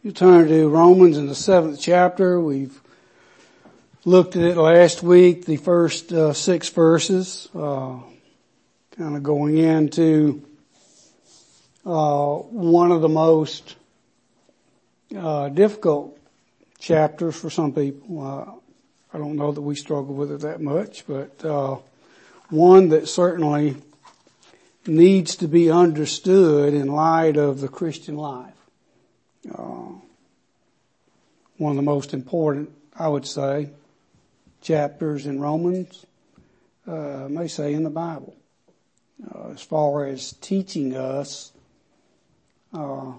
You turn to Romans in the 7th chapter. We've looked at it last week, the first 6 verses, kind of going into one of the most difficult chapters for some people. I don't know that we struggle with it that much, but one that certainly needs to be understood in light of the Christian life. One of the most important, I would say, chapters in Romans, I may say in the Bible, as far as teaching us about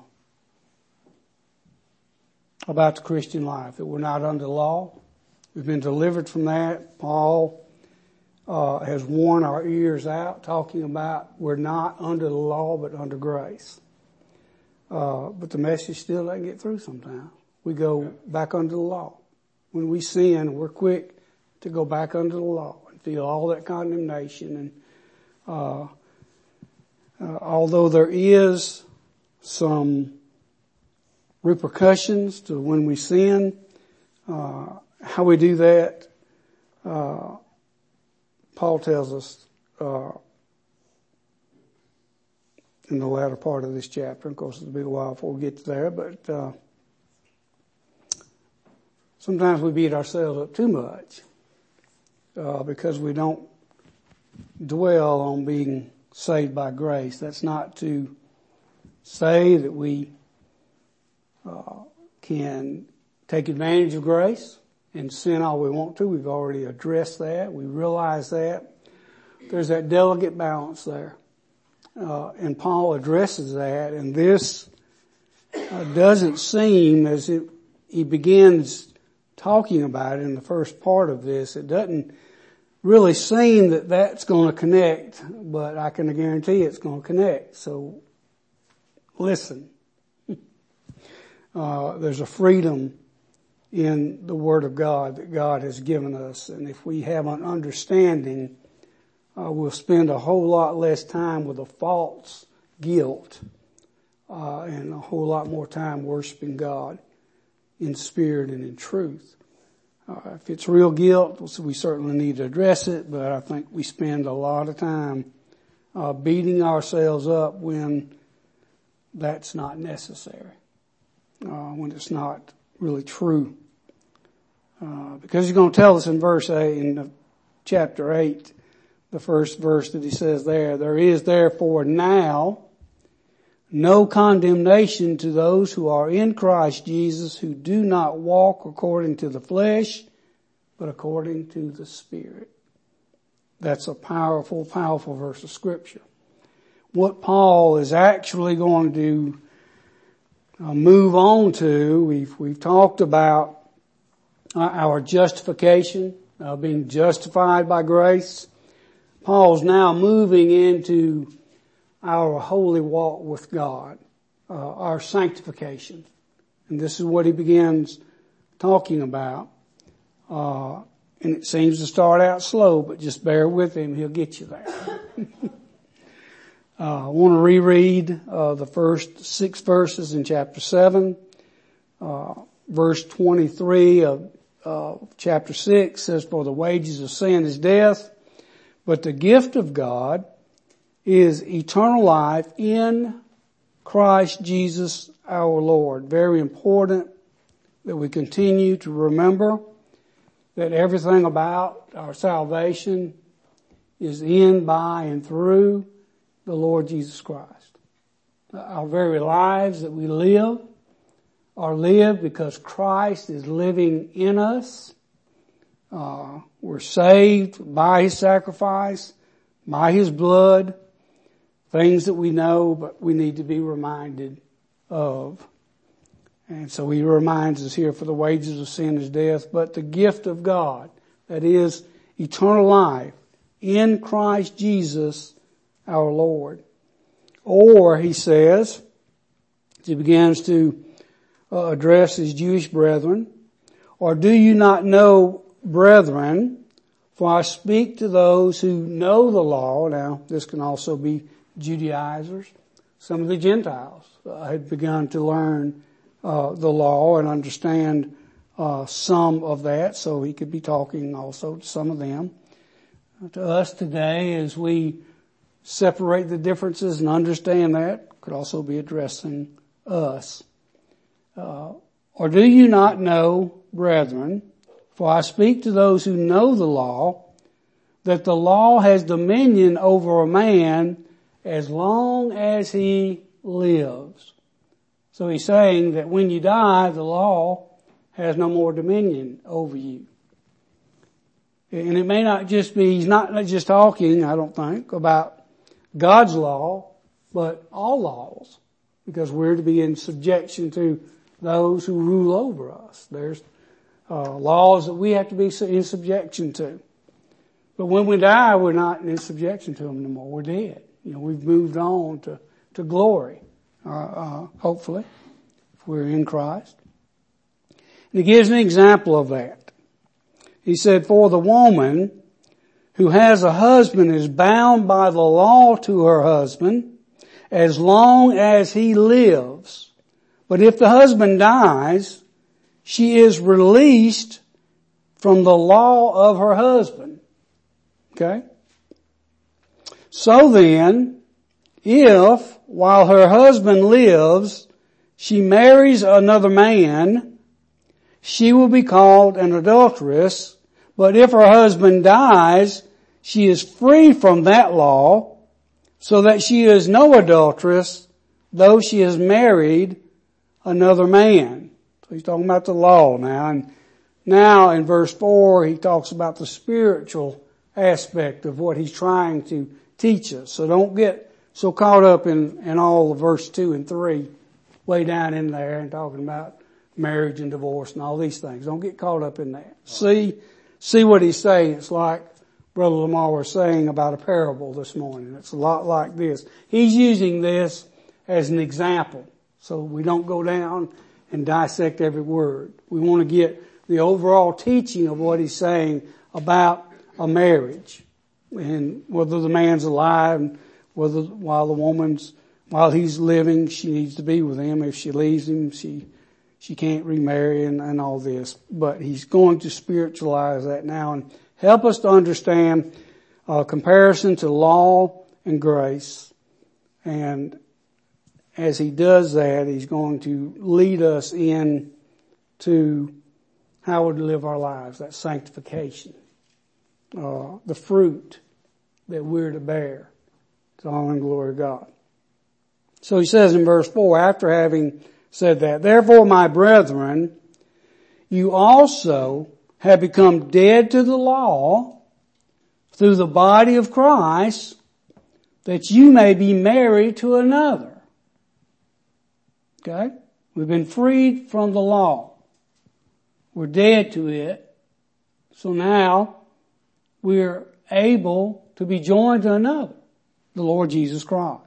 the Christian life, that we're not under law. We've been delivered from that. Paul has worn our ears out talking about we're not under the law but under grace. But the message still doesn't get through sometimes. We go back under the law. When we sin, we're quick to go back under the law and feel all that condemnation. And although there is some repercussions to when we sin, how we do that, Paul tells us in the latter part of this chapter. Of course, it'll be a while before we get there, but sometimes we beat ourselves up too much because we don't dwell on being saved by grace. That's not to say that we can take advantage of grace and sin all we want to. We've already addressed that. We realize that. There's that delicate balance there. And Paul addresses that, and this doesn't seem as if he begins talking about it in the first part of this. It doesn't really seem that that's going to connect, but I can guarantee it's going to connect. So listen. There's a freedom in the Word of God that God has given us, and if we have an understanding, we'll spend a whole lot less time with a false guilt and a whole lot more time worshiping God in spirit and in truth. If it's real guilt, we certainly need to address it, but I think we spend a lot of time beating ourselves up when that's not necessary, when it's not really true. Because he's going to tell us in verse 8, in chapter 8, the first verse that he says there is therefore now no condemnation to those who are in Christ Jesus, who do not walk according to the flesh, but according to the Spirit. That's a powerful, powerful verse of Scripture. What Paul is actually going to move on to, we've talked about our justification, being justified by grace. Paul's now moving into our holy walk with God, our sanctification. And this is what he begins talking about. And it seems to start out slow, but just bear with him. He'll get you there. I want to reread the first 6 verses in chapter 7. Verse 23 of chapter 6 says, "For the wages of sin is death, but the gift of God is eternal life in Christ Jesus our Lord." Very important that we continue to remember that everything about our salvation is in, by, and through the Lord Jesus Christ. Our very lives that we live are lived because Christ is living in us. We're saved by His sacrifice, by His blood, things that we know, but we need to be reminded of. And so he reminds us here, for the wages of sin is death, but the gift of God, that is eternal life in Christ Jesus our Lord. Or, he says, he begins to address his Jewish brethren, or do you not know, brethren, for I speak to those who know the law. Now, this can also be Judaizers. Some of the Gentiles had begun to learn the law and understand some of that, so he could be talking also to some of them. To us today, as we separate the differences and understand that, could also be addressing us. Or do you not know, brethren, for I speak to those who know the law, that the law has dominion over a man as long as he lives. So he's saying that when you die, the law has no more dominion over you. And it may not just be, he's not just talking, I don't think, about God's law, but all laws, because we're to be in subjection to those who rule over us. There's laws that we have to be in subjection to. But when we die, we're not in subjection to them anymore. We're dead. We've moved on to glory, hopefully, if we're in Christ. And he gives an example of that. He said, for the woman who has a husband is bound by the law to her husband as long as he lives. But if the husband dies, she is released from the law of her husband. Okay? So then, if while her husband lives, she marries another man, she will be called an adulteress. But if her husband dies, she is free from that law, so that she is no adulteress, though she has married another man. So he's talking about the law now. And now in verse 4, he talks about the spiritual aspect of what he's trying to teach us. So don't get so caught up in all of verse 2 and 3, way down in there and talking about marriage and divorce and all these things. Don't get caught up in that. See what he's saying. It's like Brother Lamar was saying about a parable this morning. It's a lot like this. He's using this as an example, so we don't go down and dissect every word. We want to get the overall teaching of what he's saying about a marriage, and whether the man's alive, and whether while he's living, she needs to be with him. If she leaves him, she can't remarry and all this. But he's going to spiritualize that now and help us to understand comparison to law and grace. And as he does that, he's going to lead us in to how we live our lives, that sanctification. The fruit that we're to bear to honor and glory of God. So he says in verse 4, after having said that, therefore my brethren, you also have become dead to the law through the body of Christ, that you may be married to another. Okay? We've been freed from the law. We're dead to it. So now we're able to be joined to another, the Lord Jesus Christ.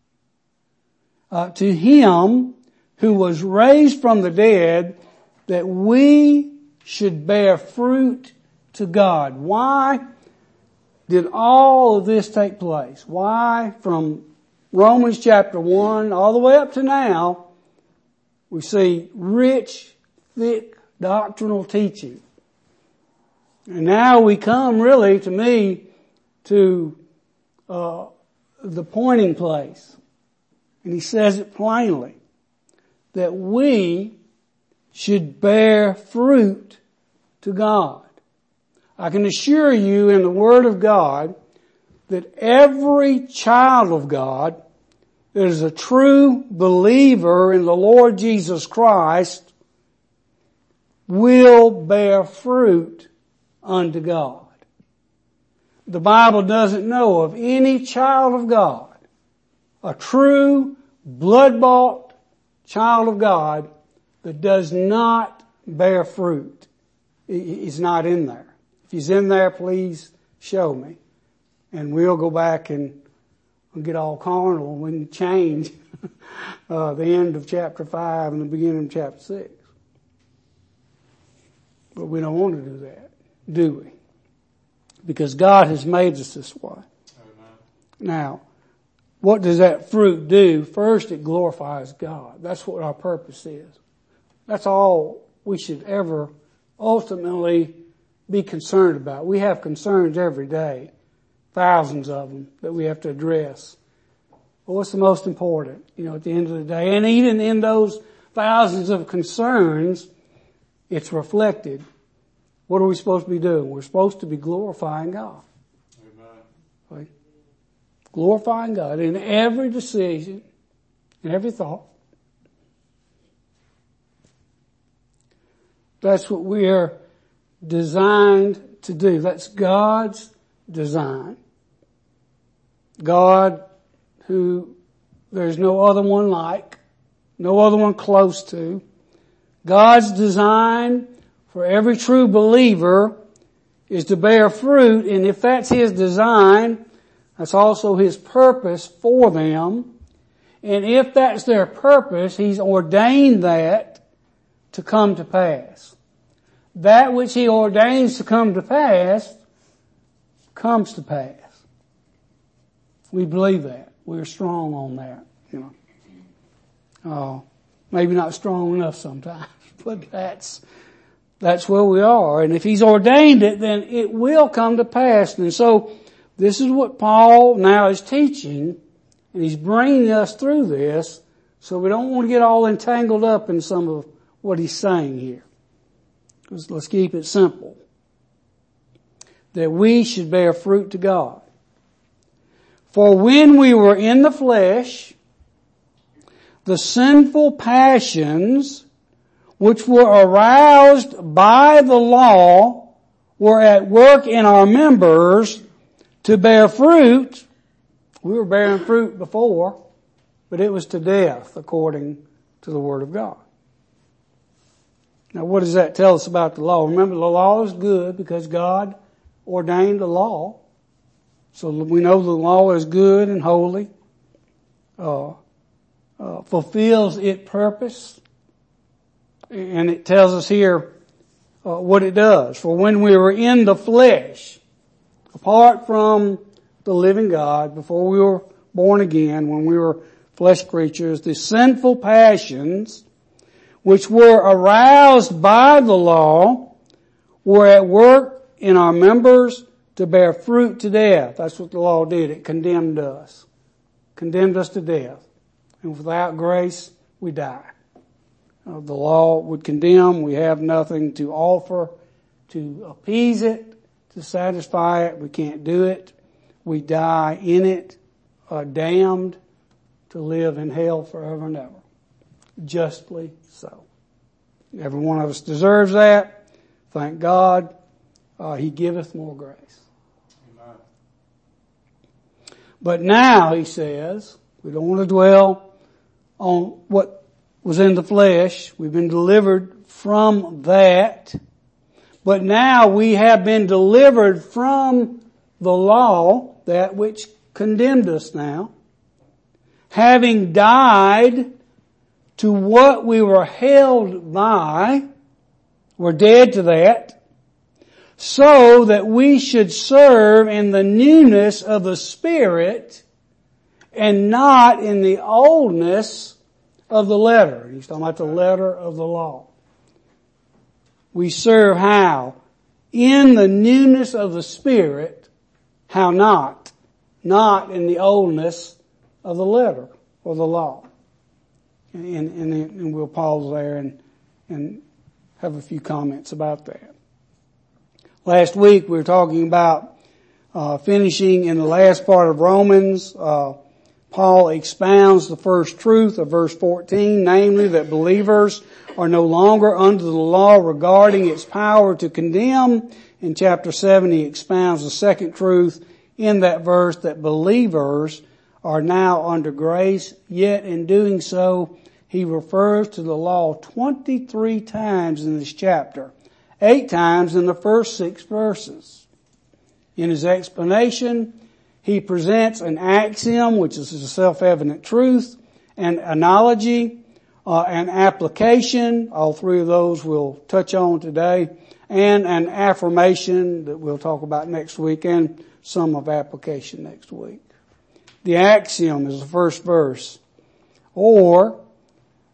To him who was raised from the dead, that we should bear fruit to God. Why did all of this take place? Why, from Romans chapter 1 all the way up to now, we see rich, thick doctrinal teaching. And now we come really, to me, to the pointing place. And he says it plainly, that we should bear fruit to God. I can assure you in the Word of God that every child of God that is a true believer in the Lord Jesus Christ will bear fruit unto God. The Bible doesn't know of any child of God, a true blood-bought child of God, that does not bear fruit. He's not in there. If he's in there, please show me. And we'll go back and get all carnal and we can change the end of chapter 5 and the beginning of chapter 6. But we don't want to do that, do we? Because God has made us this way. Amen. Now, what does that fruit do? First, it glorifies God. That's what our purpose is. That's all we should ever ultimately be concerned about. We have concerns every day, thousands of them that we have to address. But what's the most important, at the end of the day? And even in those thousands of concerns, it's reflected. What are we supposed to be doing? We're supposed to be glorifying God. Amen. Right? Glorifying God in every decision, in every thought. That's what we are designed to do. That's God's design. God, who there's no other one like, no other one close to. God's design for every true believer is to bear fruit, and if that's His design, that's also His purpose for them. And if that's their purpose, He's ordained that to come to pass. That which He ordains to come to pass, comes to pass. We believe that. We're strong on that, maybe not strong enough sometimes, but that's where we are. And if He's ordained it, then it will come to pass. And so, this is what Paul now is teaching, and he's bringing us through this, so we don't want to get all entangled up in some of what he's saying here. Let's keep it simple. That we should bear fruit to God. For when we were in the flesh, the sinful passions which were aroused by the law were at work in our members to bear fruit. We were bearing fruit before, but it was to death according to the Word of God. Now what does that tell us about the law? Remember, the law is good because God ordained the law. So we know the law is good and holy, fulfills its purpose. And it tells us here what it does. For when we were in the flesh, apart from the living God, before we were born again, when we were flesh creatures, the sinful passions which were aroused by the law were at work in our members to bear fruit to death. That's what the law did. It condemned us. Condemned us to death. And without grace, we die. The law would condemn. We have nothing to offer to appease it, to satisfy it. We can't do it. We die in it, damned to live in hell forever and ever. Justly so. Every one of us deserves that. Thank God. He giveth more grace. Amen. But now, he says, we don't want to dwell on what was in the flesh. We've been delivered from that. But now we have been delivered from the law, that which condemned us now, having died to what we were held by, we're dead to that, so that we should serve in the newness of the Spirit and not in the oldness of the letter. He's talking about the letter of the law. We serve how? In the newness of the Spirit. How not? Not in the oldness of the letter or the law. And we'll pause there and have a few comments about that. Last week we were talking about finishing in the last part of Romans. Paul expounds the first truth of verse 14, namely that believers are no longer under the law regarding its power to condemn. In chapter 7 he expounds the second truth in that verse, that believers are now under grace, yet in doing so he refers to the law 23 times in this chapter, 8 times in the first 6 verses. In his explanation, he presents an axiom, which is a self-evident truth, an analogy, an application, all 3 of those we'll touch on today, and an affirmation that we'll talk about next week, and some of application next week. The axiom is the first verse. Or,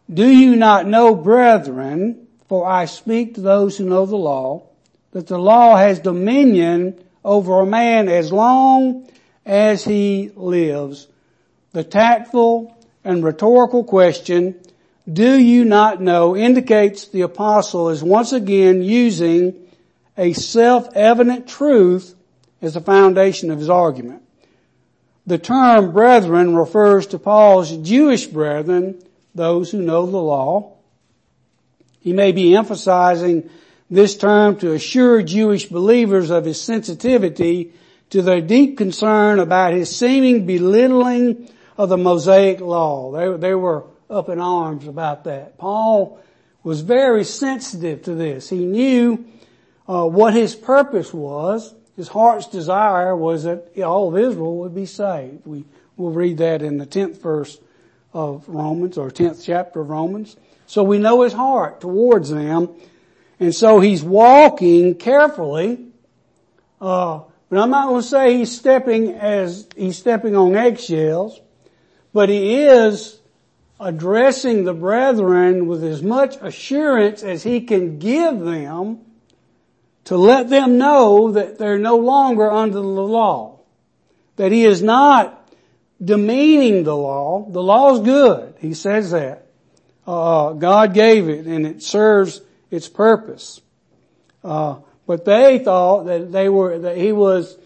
Do you not know, brethren, for I speak to those who know the law, that the law has dominion over a man as long as he lives? The tactful and rhetorical question, do you not know, indicates the apostle is once again using a self-evident truth as the foundation of his argument. The term brethren refers to Paul's Jewish brethren, those who know the law. He may be emphasizing this term to assure Jewish believers of his sensitivity to their deep concern about his seeming belittling of the Mosaic law. They were up in arms about that. Paul was very sensitive to this. He knew what his purpose was. His heart's desire was that all of Israel would be saved. We'll read that in the 10th verse of Romans, or 10th chapter of Romans. So we know his heart towards them. And so he's walking carefully. But I'm not going to say he's stepping on eggshells, but he is addressing the brethren with as much assurance as he can give them to let them know that they're no longer under the law. That he is not demeaning the law. The law's good. He says that. God gave it and it serves its purpose. But they thought that he was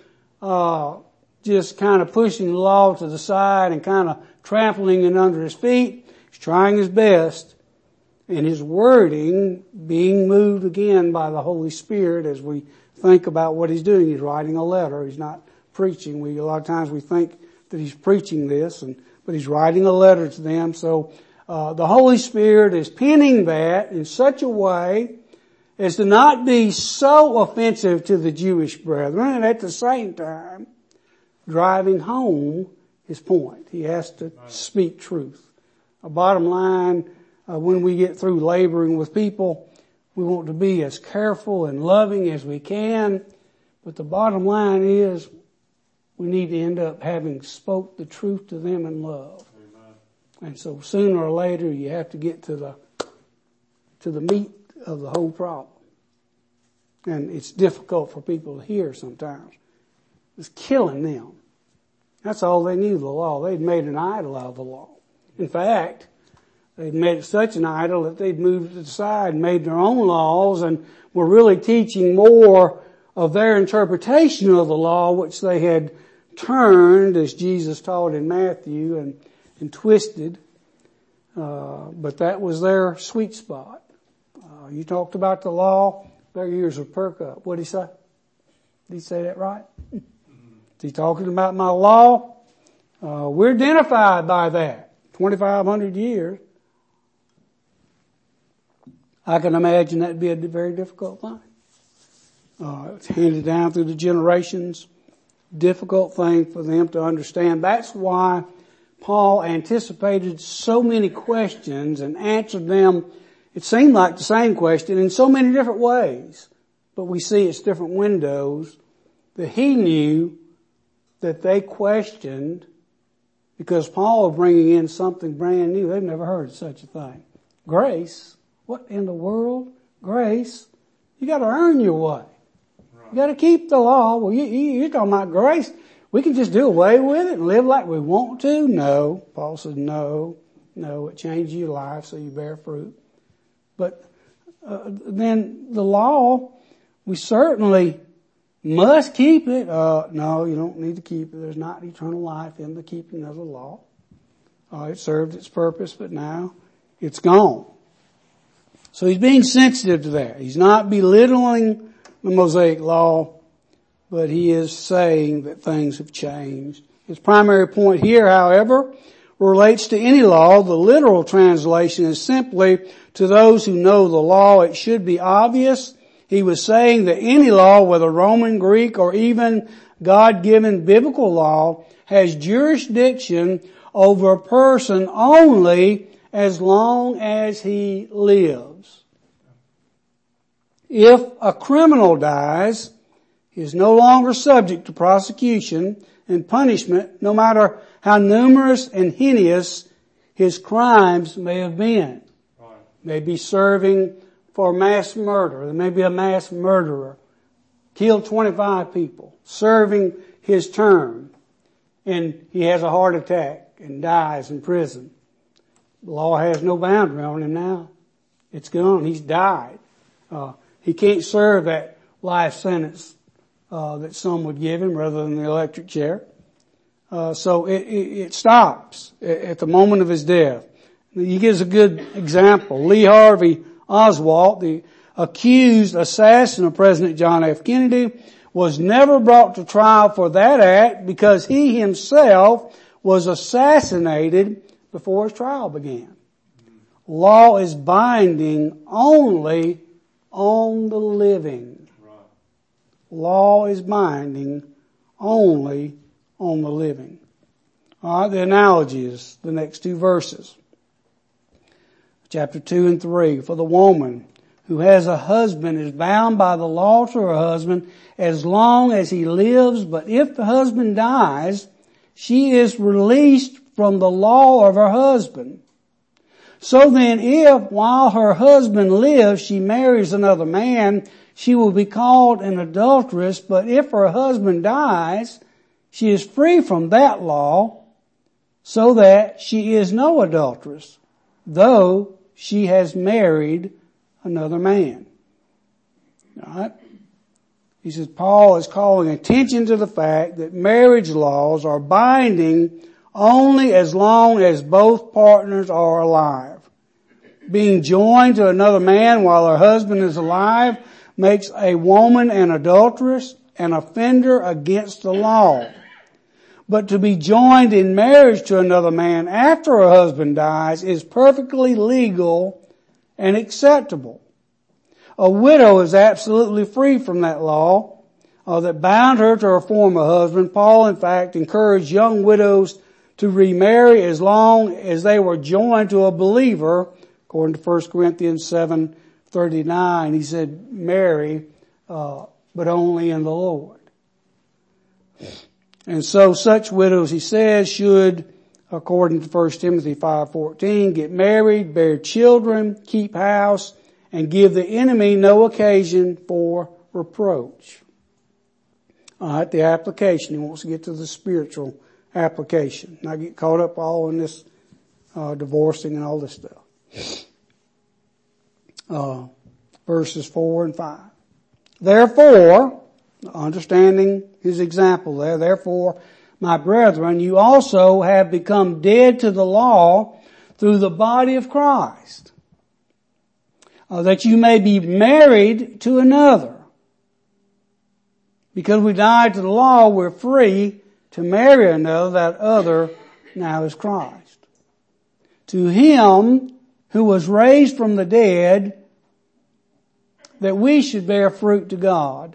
just kind of pushing the law to the side and kind of trampling it under his feet. He's trying his best. And his wording being moved again by the Holy Spirit as we think about what he's doing. He's writing a letter. He's not preaching. A lot of times we think that he's preaching this, but he's writing a letter to them. So the Holy Spirit is penning that in such a way as to not be so offensive to the Jewish brethren, and at the same time driving home his point. He has to speak truth. Bottom line, when we get through laboring with people, we want to be as careful and loving as we can. But the bottom line is we need to end up having spoke the truth to them in love. Amen. And so sooner or later you have to get to the meat of the whole problem. And it's difficult for people to hear sometimes. It's killing them. That's all they knew, the law. They'd made an idol out of the law. In fact, they'd made it such an idol that they'd moved it aside and made their own laws and were really teaching more of their interpretation of the law, which they had turned, as Jesus taught in Matthew, and twisted. But that was their sweet spot. You talked about the law, their ears would perk up. What did he say? Did he say that right? Is he talking about my law? We're identified by that. 2,500 years. I can imagine that'd be a very difficult thing. It's handed down through the generations. Difficult thing for them to understand. That's why Paul anticipated so many questions and answered them. It seemed like the same question in so many different ways, but we see it's different windows that he knew that they questioned because Paul was bringing in something brand new. They've never heard of such a thing. Grace? What in the world? Grace? You got to earn your way. You got to keep the law. Well, you're talking about grace. We can just do away with it and live like we want to? No. Paul said no. It changes your life so you bear fruit. But then the law, we certainly must keep it. No, you don't need to keep it. There's not eternal life in the keeping of the law. It served its purpose, but now it's gone. So he's being sensitive to that. He's not belittling the Mosaic law, but he is saying that things have changed. His primary point here, however, relates to any law. The literal translation is simply to those who know the law. It should be obvious. He was saying that any law, whether Roman, Greek, or even God-given biblical law, has jurisdiction over a person only as long as he lives. If a criminal dies, he is no longer subject to prosecution and punishment, no matter how numerous and heinous his crimes may have been. maybe serving for mass murder. There may be a mass murderer, killed 25 people, serving his term, and he has a heart attack and dies in prison. The law has no boundary on him now. It's gone. He's died. He can't serve that life sentence that some would give him rather than the electric chair. So it stops at the moment of his death. He gives a good example. Lee Harvey Oswald, the accused assassin of President John F. Kennedy, was never brought to trial for that act because he himself was assassinated before his trial began. Law is binding only on the living. Law is binding only on the living. All right, the analogy is the next two verses. Chapter 2 and 3. For the woman who has a husband is bound by the law to her husband as long as he lives, but if the husband dies, she is released from the law of her husband. So then if, while her husband lives, she marries another man, she will be called an adulteress, but if her husband dies, she is free from that law, so that she is no adulteress, though she has married another man. All right? He says Paul is calling attention to the fact that marriage laws are binding only as long as both partners are alive. Being joined to another man while her husband is alive makes a woman an adulteress, an offender against the law. But to be joined in marriage to another man after her husband dies is perfectly legal and acceptable. A widow is absolutely free from that law that bound her to her former husband. Paul, in fact, encouraged young widows to remarry as long as they were joined to a believer. According to 1 Corinthians 7:39, he said, marry, but only in the Lord. And so such widows, he says, should, according to 1 Timothy 5:14, get married, bear children, keep house, and give the enemy no occasion for reproach. All right, the application. He wants to get to the spiritual application. Not get caught up all in this divorcing and all this stuff. Verses 4 and 5. Therefore, understanding his example there, therefore, my brethren, you also have become dead to the law through the body of Christ, that you may be married to another. Because we died to the law, we're free to marry another. That other now is Christ. To him who was raised from the dead, that we should bear fruit to God.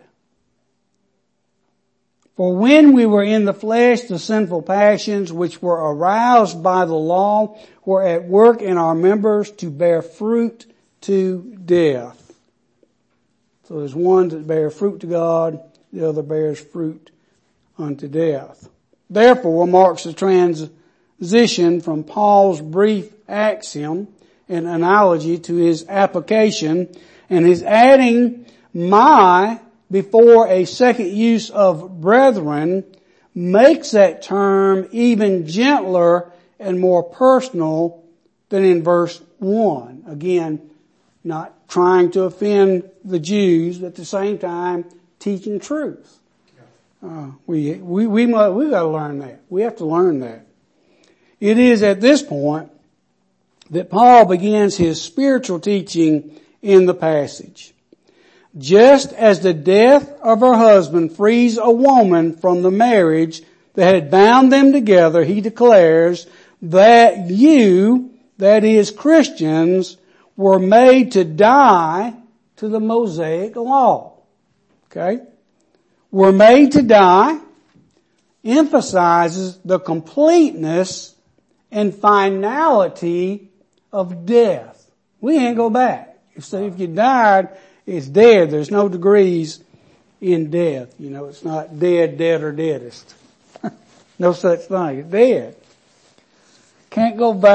For when we were in the flesh, the sinful passions which were aroused by the law were at work in our members to bear fruit to death. So there's one that bears fruit to God, the other bears fruit unto death. Therefore marks the transition from Paul's brief axiom and analogy to his application, and his adding my before a second use of brethren makes that term even gentler and more personal than in verse 1. Again, not trying to offend the Jews, but at the same time teaching truth. We got to learn that. We have to learn that. It is at this point that Paul begins his spiritual teaching in the passage. Just as the death of her husband frees a woman from the marriage that had bound them together, he declares that you, that is Christians, were made to die to the Mosaic law. Okay? Were made to die emphasizes the completeness and finality of death. We ain't go back. If you died, it's dead. There's no degrees in death. You know, it's not dead, dead, or deadest. No such thing. It's dead. Can't go back.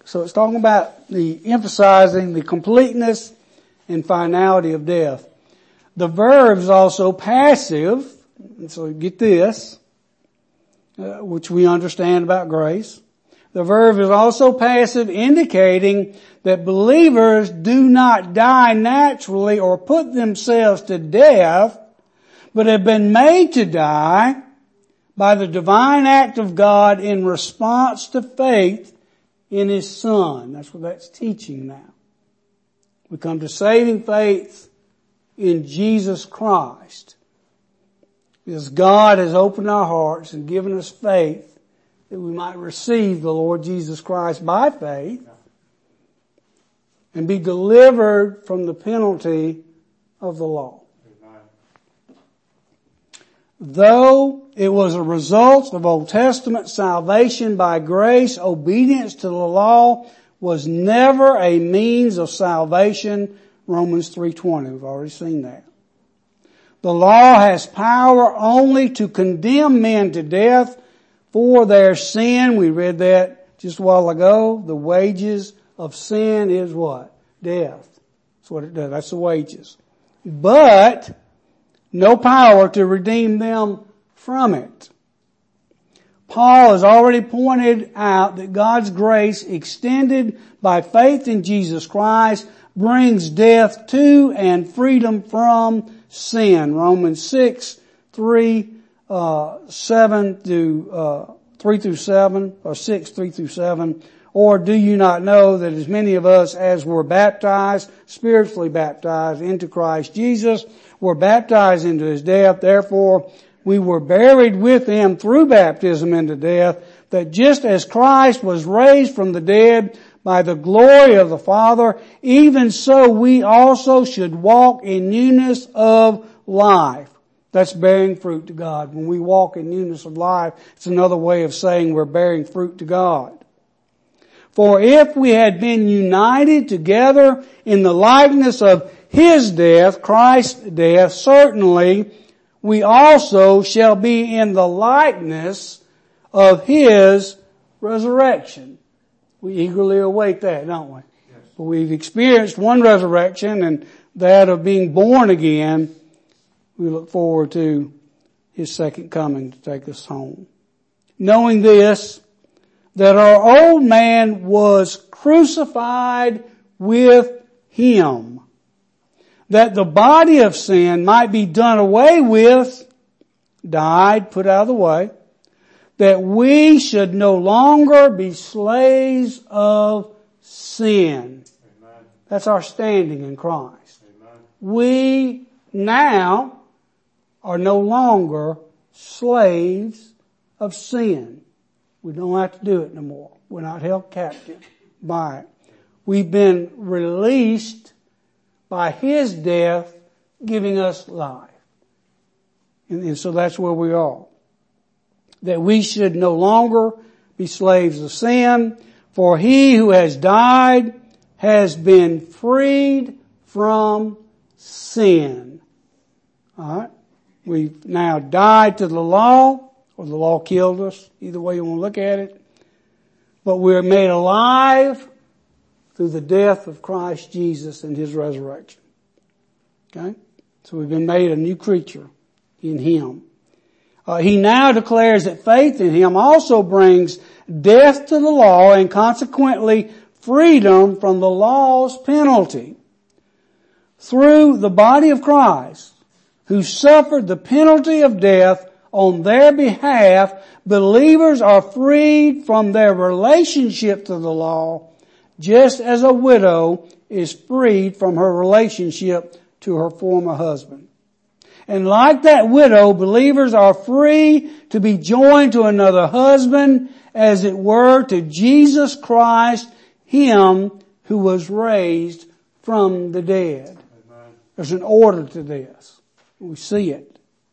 So it's talking about emphasizing the completeness and finality of death. The verb is also passive, and so get this, which we understand about grace. The verb is also passive, indicating that believers do not die naturally or put themselves to death, but have been made to die by the divine act of God in response to faith in His Son. That's what that's teaching now. We come to saving faith in Jesus Christ, because God has opened our hearts and given us faith that we might receive the Lord Jesus Christ by faith and be delivered from the penalty of the law. Though it was a result of Old Testament salvation by grace, obedience to the law was never a means of salvation. Romans 3:20, we've already seen that. The law has power only to condemn men to death for their sin. We read that just a while ago. The wages of sin is what? Death. That's what it does. That's the wages. But no power to redeem them from it. Paul has already pointed out that God's grace extended by faith in Jesus Christ brings death to and freedom from sin. Romans 6, 3 through 7, or 6, 3 through 7. Or do you not know that as many of us as were baptized, spiritually baptized into Christ Jesus, were baptized into His death? Therefore, we were buried with Him through baptism into death, that just as Christ was raised from the dead by the glory of the Father, even so we also should walk in newness of life. That's bearing fruit to God. When we walk in newness of life, it's another way of saying we're bearing fruit to God. For if we had been united together in the likeness of His death, Christ's death, certainly we also shall be in the likeness of His resurrection. We eagerly await that, don't we? Yes. But we've experienced one resurrection, and that of being born again. We look forward to His second coming to take us home. Knowing this, that our old man was crucified with Him, that the body of sin might be done away with, died, put out of the way, that we should no longer be slaves of sin. Amen. That's our standing in Christ. Amen. We now are no longer slaves of sin. We don't have to do it no more. We're not held captive by it. We've been released by His death, giving us life. And so that's where we are. That we should no longer be slaves of sin, for He who has died has been freed from sin. Alright? We've now died to the law, or the law killed us, either way you want to look at it. But we're made alive through the death of Christ Jesus and His resurrection. Okay? So we've been made a new creature in Him. He now declares that faith in Him also brings death to the law and consequently freedom from the law's penalty. Through the body of Christ, who suffered the penalty of death on their behalf, believers are freed from their relationship to the law, just as a widow is freed from her relationship to her former husband. And like that widow, believers are free to be joined to another husband, as it were, to Jesus Christ, Him who was raised from the dead. Amen. There's an order to this. We see it.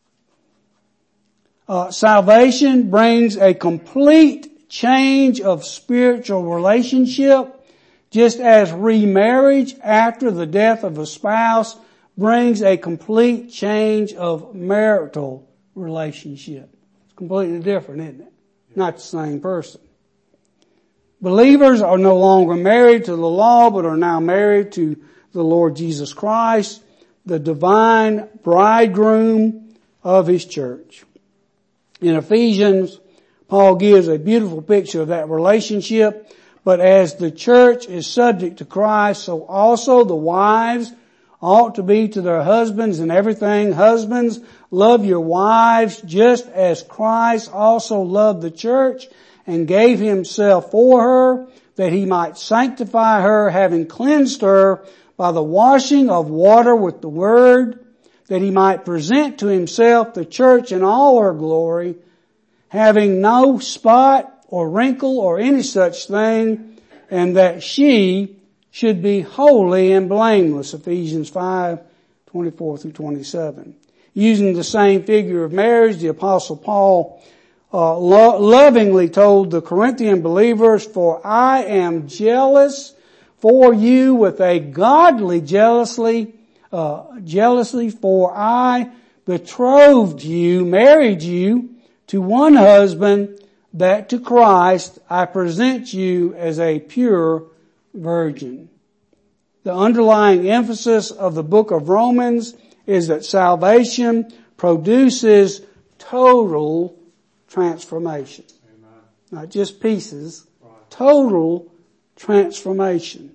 Salvation brings a complete change of spiritual relationship, just as remarriage after the death of a spouse brings a complete change of marital relationship. It's completely different, isn't it? Not the same person. Believers are no longer married to the law, but are now married to the Lord Jesus Christ, the divine bridegroom of His church. In Ephesians, Paul gives a beautiful picture of that relationship. But as the church is subject to Christ, so also the wives ought to be to their husbands in everything. Husbands, love your wives just as Christ also loved the church and gave Himself for her, that He might sanctify her, having cleansed her by the washing of water with the word, that He might present to Himself the church in all her glory, having no spot or wrinkle or any such thing, and that she should be holy and blameless. Ephesians 5:24-27. Using the same figure of marriage, the Apostle Paul lovingly told the Corinthian believers, "For I am jealous for you with a godly jealousy, for I betrothed you, married you to one husband, that to Christ I present you as a pure virgin." The underlying emphasis of the book of Romans is that salvation produces total transformation. Amen. Not just pieces, right. Total transformation.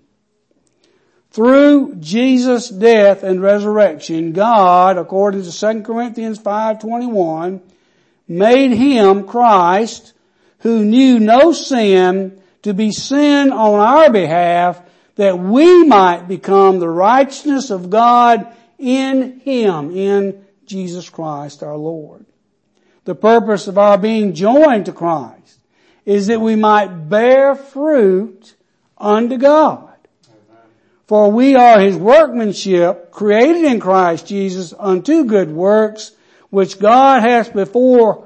Through Jesus' death and resurrection, God, according to 2 Corinthians 5:21, made Him, Christ, who knew no sin, to be sin on our behalf, that we might become the righteousness of God in Him, in Jesus Christ our Lord. The purpose of our being joined to Christ is that we might bear fruit unto God. Amen. For we are His workmanship, created in Christ Jesus unto good works, which God hath before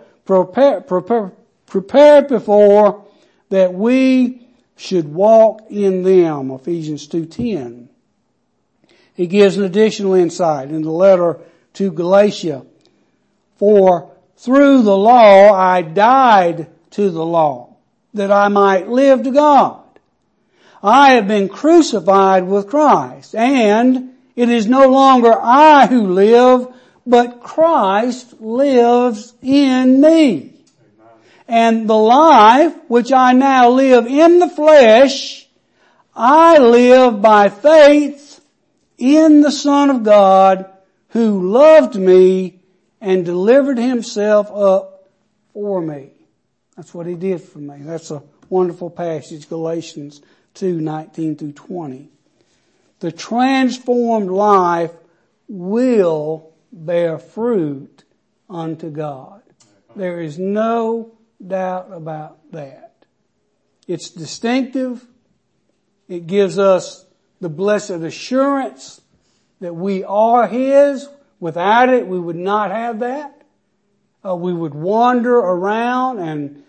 prepared before that we should walk in them. Ephesians 2:10. He gives an additional insight in the letter to Galatia. For through the law I died to the law, that I might live to God. I have been crucified with Christ, and it is no longer I who live, but Christ lives in me. And the life which I now live in the flesh, I live by faith in the Son of God, who loved me and delivered Himself up for me. That's what He did for me. That's a wonderful passage, Galatians 2:19-20. The transformed life will bear fruit unto God. There is no doubt about that. It's distinctive. It gives us the blessed assurance that we are His. Without it, we would not have that. We would wander around and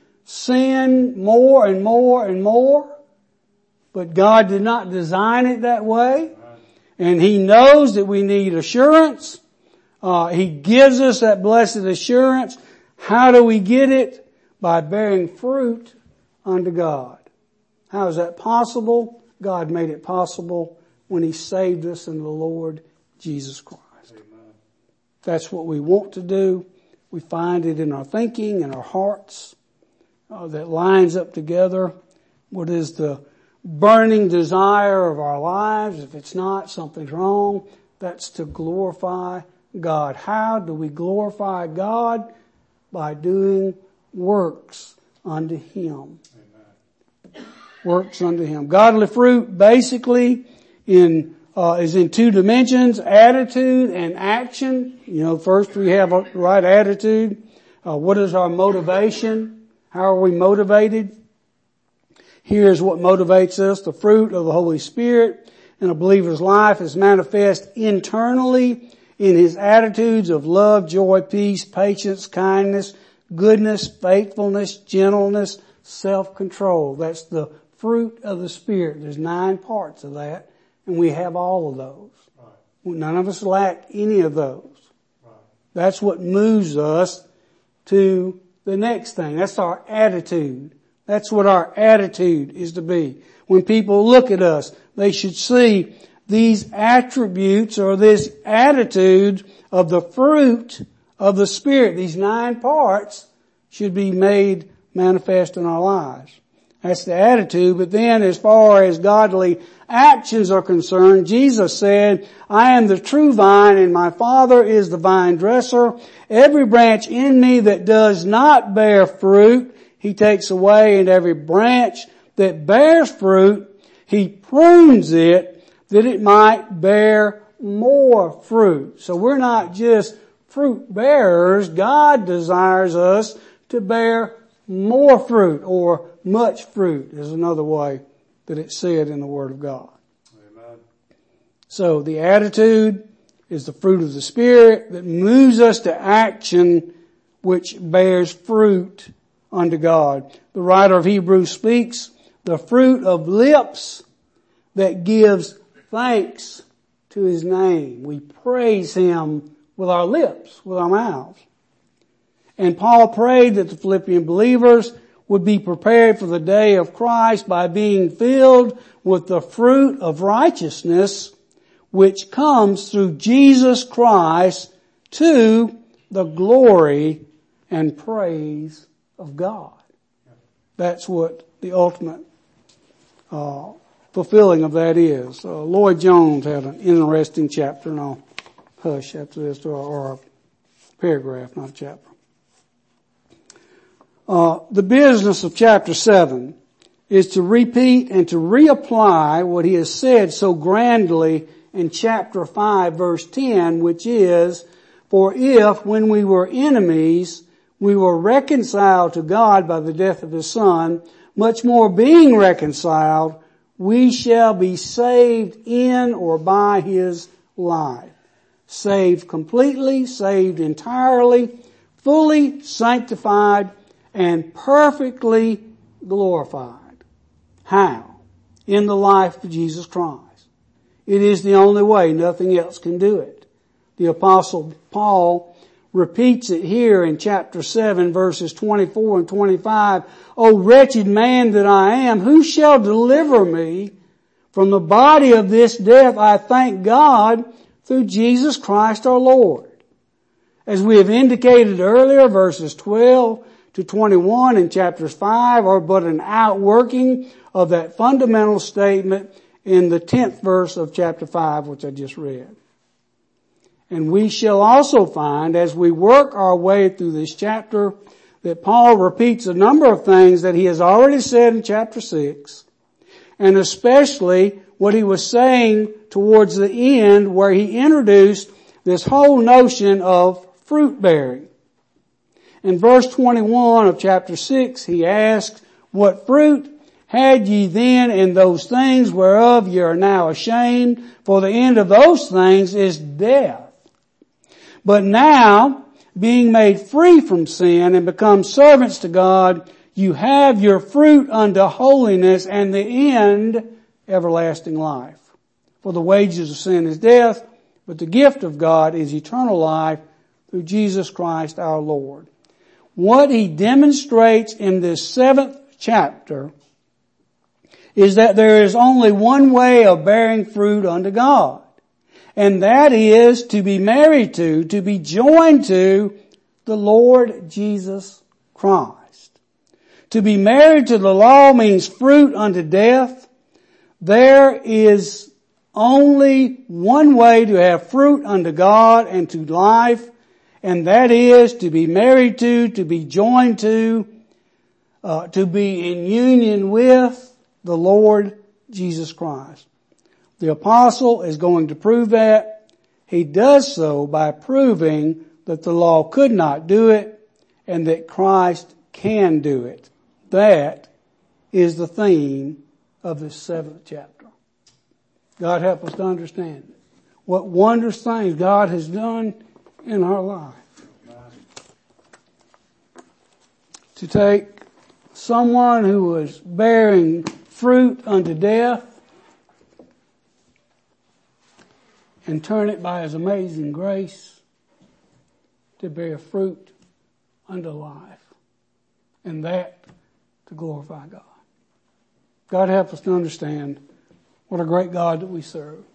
sin more and more and more. But God did not design it that way. And He knows that we need assurance. He gives us that blessed assurance. How do we get it? By bearing fruit unto God. How is that possible? God made it possible when He saved us in the Lord Jesus Christ. Amen. That's what we want to do. We find it in our thinking and our hearts that lines up together. What is the burning desire of our lives? If it's not, something's wrong. That's to glorify God. How do we glorify God? By doing works unto Him. Amen. Works unto Him. Godly fruit basically is in two dimensions, attitude and action. First we have a right attitude. What is our motivation? How are we motivated? Here's what motivates us. The fruit of the Holy Spirit in a believer's life is manifest internally in his attitudes of love, joy, peace, patience, kindness, goodness, faithfulness, gentleness, self-control. That's the fruit of the Spirit. There's 9 parts of that, and we have all of those. Right. None of us lack any of those. Right. That's what moves us to the next thing. That's our attitude. That's what our attitude is to be. When people look at us, they should see these attributes or this attitude of the fruit of the Spirit. These 9 parts should be made manifest in our lives. That's the attitude. But then as far as godly actions are concerned, Jesus said, I am the true vine and my Father is the vine dresser. Every branch in me that does not bear fruit, He takes away, and every branch that bears fruit, He prunes it that it might bear more fruit. So we're not just fruit bearers. God desires us to bear more fruit, or much fruit is another way that it's said in the Word of God. Amen. So the attitude is the fruit of the Spirit that moves us to action which bears fruit unto God. The writer of Hebrews speaks the fruit of lips that gives thanks to His name. We praise Him with our lips, with our mouths. And Paul prayed that the Philippian believers would be prepared for the day of Christ by being filled with the fruit of righteousness which comes through Jesus Christ to the glory and praise of God. That's what the ultimate fulfilling of that is. Lloyd Jones had an interesting chapter, and I'll hush after this, or a paragraph, not a chapter. The business of chapter 7 is to repeat and to reapply what he has said so grandly in chapter 5 verse 10, which is, for if when we were enemies we were reconciled to God by the death of His Son, much more being reconciled, we shall be saved in or by His life. Saved completely, saved entirely, fully sanctified, and perfectly glorified. How? In the life of Jesus Christ. It is the only way. Nothing else can do it. The Apostle Paul repeats it here in chapter 7 verses 24 and 25. O wretched man that I am, who shall deliver me from the body of this death? I thank God through Jesus Christ our Lord. As we have indicated earlier, verses 12 to 21 in chapters 5 are but an outworking of that fundamental statement in the 10th verse of chapter 5, which I just read. And we shall also find, as we work our way through this chapter, that Paul repeats a number of things that he has already said in chapter 6, and especially what he was saying towards the end, where he introduced this whole notion of fruit bearing. In verse 21 of chapter 6, he asked, what fruit had ye then in those things whereof ye are now ashamed? For the end of those things is death. But now, being made free from sin and become servants to God, you have your fruit unto holiness, and the end, everlasting life. For the wages of sin is death, but the gift of God is eternal life through Jesus Christ our Lord. What he demonstrates in this 7th chapter is that there is only one way of bearing fruit unto God. And that is to be married to be joined to the Lord Jesus Christ. To be married to the law means fruit unto death. There is only one way to have fruit unto God and to life, and that is to be married to be joined to be in union with the Lord Jesus Christ. The apostle is going to prove that. He does so by proving that the law could not do it and that Christ can do it. That is the theme of this 7th chapter. God help us to understand it. What wondrous things God has done in our life. To take someone who was bearing fruit unto death and turn it by His amazing grace to bear fruit unto life. And that to glorify God. God help us to understand what a great God that we serve.